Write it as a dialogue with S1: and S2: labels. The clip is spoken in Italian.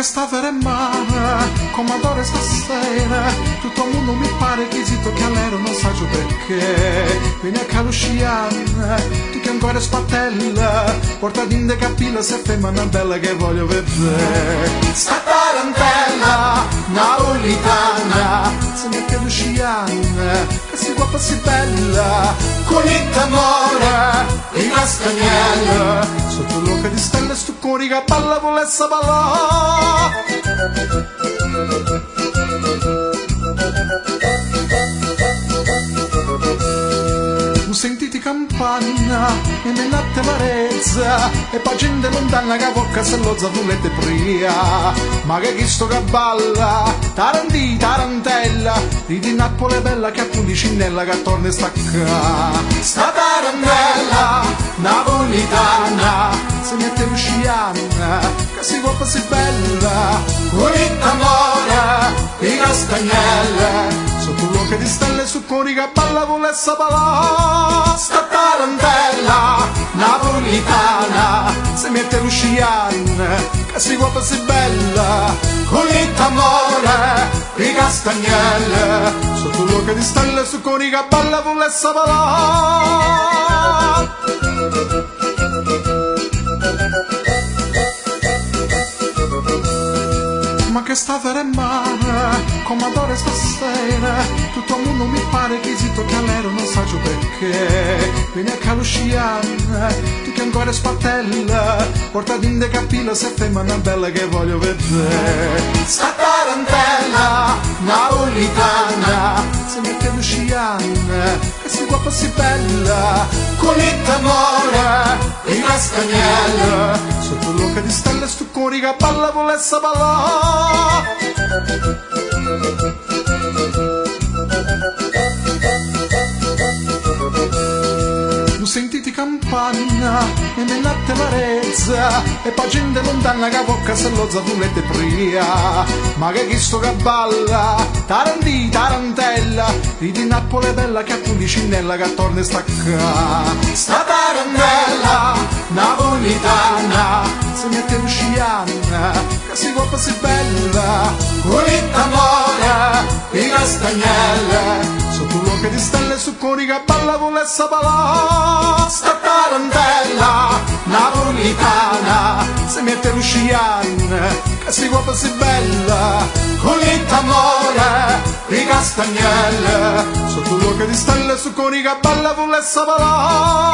S1: che sta veremana, come adoro stasera, tutto il mondo mi pare chiesto che all'ero non saggio perché, vieni a Calusciana, tu che ancora spattella, portati in de capilla se femmina bella che voglio vedere, sta tarantella, napolitana, se mi a Calusciana, che si guapa si bella, con il t'amore, in castagnella, sotto l'occhio di stelle stu cuori che balla volesse ballare. Ho sentito campagna e mi natte varezza e poi gente lontana che vocca se lo zavolette pria ma che chi sto che balla taranti tarantella di Napoli bella che a Pulicinella che torna e stacca sta tarantella napolitana se mette Luciana che si guapa si bella con il t'amore di castagnelle sotto l'occhio di stelle su cuori che balla volesse ballare sta tarantella napolitana se mette Luciana che si guapa si bella con il t'amore di castagnelle sotto l'occhio di stelle su cuori che balla volesse ballare. Ma che sta veremana, come adoro stasera, tutto il mondo mi pare chiesto che all'ero non saggio perché, vieni a Calusciana, tu che ancora spattella, portati in de capilla se femmina bella che voglio vedere, sta tarantella, napolitana, se mette Luciana, che si guapa si bella, con il t'amore, in castagnella, sotto l'occhio di stelle stu cuori che balla volesse ballare. Ho sentito campagna e mi natte varezza e poi gente lontana che vocca se lo zavolette pria ma che chi sto che balla taranti tarantella di Napoli bella che a Pulicinella che torna e stacca sta tarantella napolitana se mette Luciana che si guapa si bella con il t'amore di castagnelle sotto l'occhio di stelle su cuori che balla volesse ballare sta tarantella napolitana se mette Luciana che si guapa si bella con il t'amore di castagnelle sotto l'occhio di stelle su cuori che balla volesse ballare.